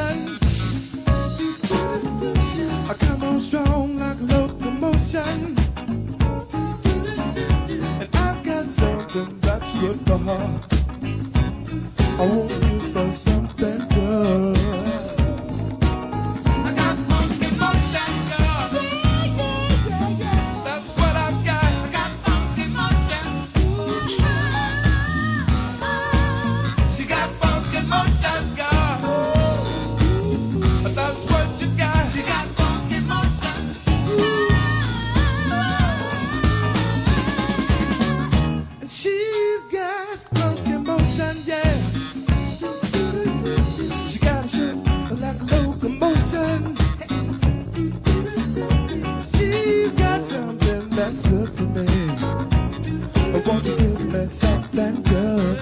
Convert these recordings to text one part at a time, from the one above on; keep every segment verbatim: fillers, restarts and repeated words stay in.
motion. I come on strong like a locomotion. And I've got something that's good for her. I want you for something good. I got funky motion, girl. Yeah, yeah, yeah, yeah. That's what I've got. I got funky motion. You got funky motion, girl. That's what you got. You got funky motion. And she's got funky motion, yeah. She got a shit like a locomotion. She's got something that's good for me. But won't you give me something good?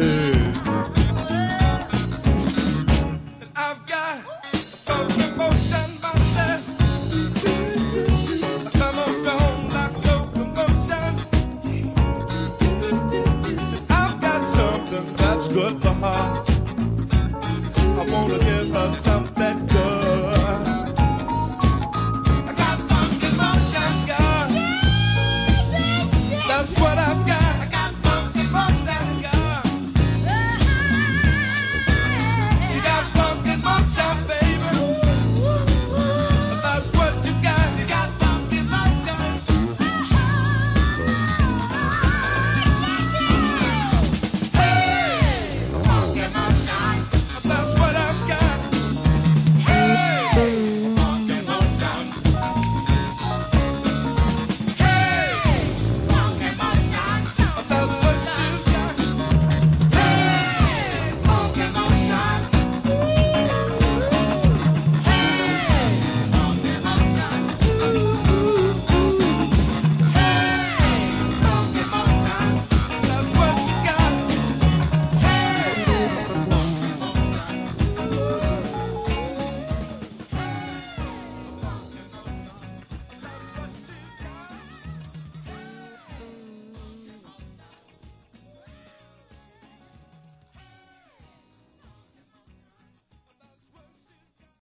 And I've got funky motion myself. I come on strong like a locomotion. And I've got something that's good for her.